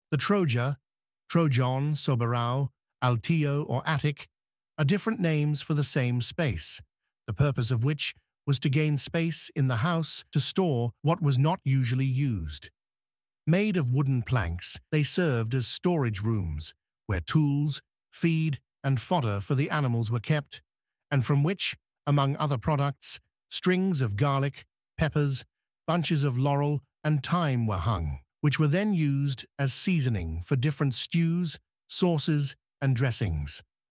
The Troja, Trojon, Soberao, Altio, or Attic are different names for the same space, the purpose of which was to gain space in the house to store what was not usually used. Made of wooden planks, they served as storage rooms, where tools, feed, and fodder for the animals were kept, and from which, among other products, strings of garlic, peppers, bunches of laurel, and thyme were hung, which were then used as seasoning for different stews, sauces, and dressings.